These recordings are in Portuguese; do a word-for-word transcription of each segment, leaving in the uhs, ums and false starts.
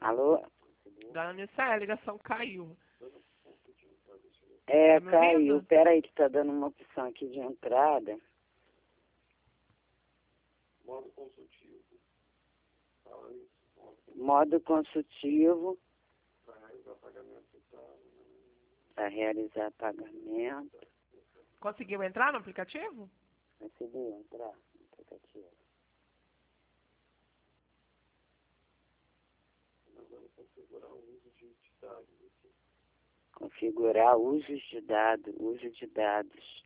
Alô? Dona Nilceia, a ligação caiu. É, Tá me caiu. ouvindo? Peraí, que tá dando uma opção aqui de entrada. Modo consultivo. Fala isso. Modo consultivo Para realizar pagamento total. para realizar pagamento. Conseguiu entrar no aplicativo? Consegui entrar no aplicativo. Agora configurar o uso de dados aqui. Configurar usos de dados, uso de dados.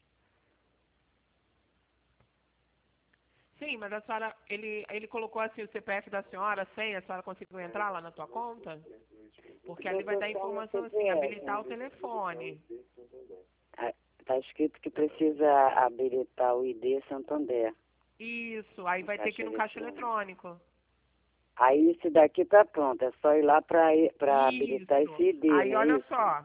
Sim, mas a senhora, ele, ele colocou assim o C P F da senhora, a senha, a senhora conseguiu entrar lá na tua conta? Porque ali vai dar informação assim, habilitar o telefone. Está escrito que precisa habilitar o I D Santander. Isso, aí vai ter que ir no caixa eletrônico. Aí esse daqui tá pronto, é só ir lá para para Isso. habilitar esse I D, Aí né? olha Isso? só.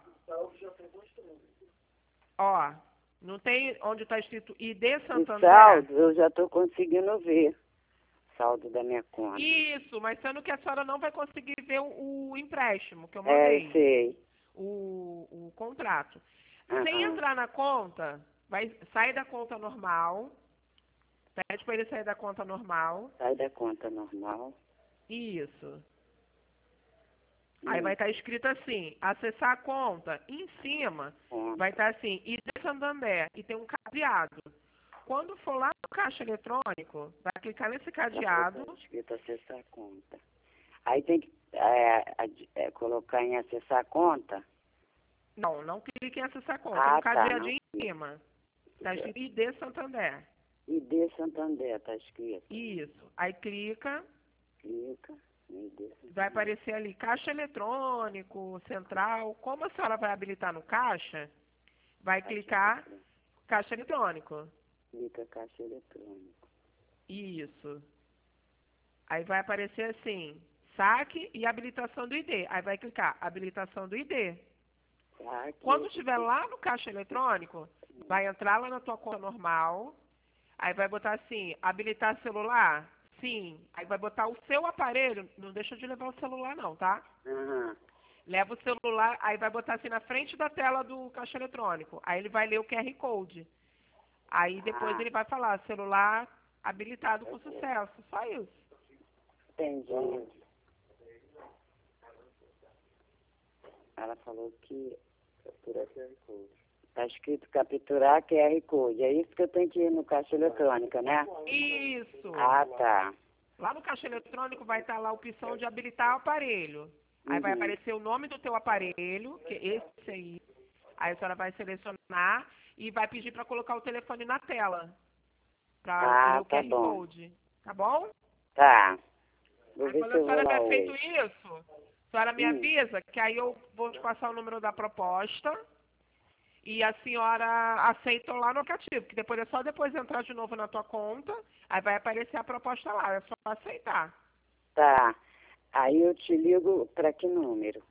Ó, não tem onde está escrito I D O Santander? saldo eu já estou conseguindo ver. Saldo da minha conta. Isso, mas sendo que a senhora não vai conseguir ver o, o empréstimo que eu É, mandei. eu sei. O, o contrato. Aham. Sem entrar na conta, vai sair da conta normal. Pede para ele sair da conta normal. Sai da conta normal. Isso. Aí Hum. vai estar escrito assim, acessar a conta. Em cima Conta. vai estar assim, I D Santander. E tem um cadeado. Quando for lá no caixa eletrônico, vai clicar nesse cadeado. Tá escrito acessar a conta. Aí tem que é, ad- é, colocar em acessar a conta. Não, não clique em acessar a conta. Ah, tem um tá, cadeadinho não. em cima. Está escrito I D Santander. I D Santander, tá escrito. Isso. Aí clica, Clica. I D Santander. vai aparecer ali caixa eletrônico, central. Como a senhora vai habilitar no caixa, vai clicar caixa eletrônico. Clica caixa eletrônico. Isso. Aí vai aparecer assim, saque e habilitação do I D. Aí vai clicar habilitação do I D. Tá, aqui. Quando estiver lá no caixa eletrônico, vai entrar lá na tua conta normal. Aí vai botar assim, habilitar celular? Sim. Aí vai botar o seu aparelho, não deixa de levar o celular não, tá? Aham. Leva o celular, aí vai botar assim na frente da tela do caixa eletrônico. Aí ele vai ler o Q R Code. Aí depois Ah. ele vai falar, celular habilitado com sucesso. Só isso. Entendi. Ela falou que Capturar Q R Code. tá escrito capturar Q R Code. É isso que eu tenho que ir no caixa eletrônica, né? Isso. Ah, tá. Lá no caixa eletrônico vai estar lá a opção de habilitar o aparelho. Aí vai Uhum. aparecer o nome do teu aparelho, que é esse aí. Aí a senhora vai selecionar e vai pedir para colocar o telefone na tela. Para Ah, ler o tá Q R bom. Code. Tá bom? Tá. Vou Aí ver quando se a eu vou senhora lá tiver feito hoje. isso, a senhora me Hum. avisa que aí eu vou te passar o número da proposta e a senhora aceita lá no aplicativo, que depois é só depois entrar de novo na tua conta, aí vai aparecer a proposta lá, é só aceitar. Tá. Aí eu te ligo para que número?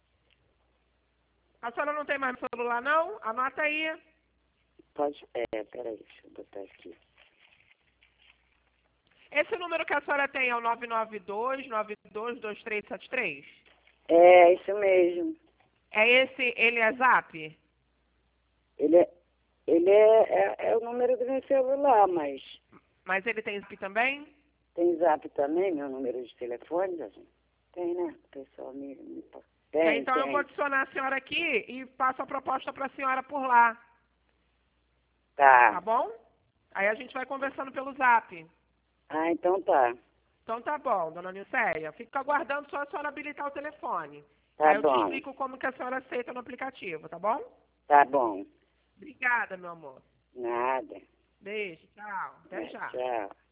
A senhora não tem mais celular não? Anota aí. Pode. É, peraí, deixa eu botar aqui. Esse número que a senhora tem é o nove nove dois, nove dois dois três sete três? É, isso mesmo. É esse, ele é zap? Ele é, ele é, é, é o número do meu celular, mas Mas ele tem zap também? tem zap também, meu número de telefone, gente? Tem, né? O pessoal me, me... Tem, Então tem. eu vou adicionar a senhora aqui e passo a proposta para a senhora por lá, tá Tá. bom? Aí a gente vai conversando pelo zap. Ah, então tá. Então tá bom, dona Nilceia. Fica aguardando só a senhora habilitar o telefone. Tá Aí eu te bom. explico como que a senhora aceita no aplicativo, tá bom? Tá bom. Obrigada, meu amor. Nada. Beijo, tchau. Até já. Tchau.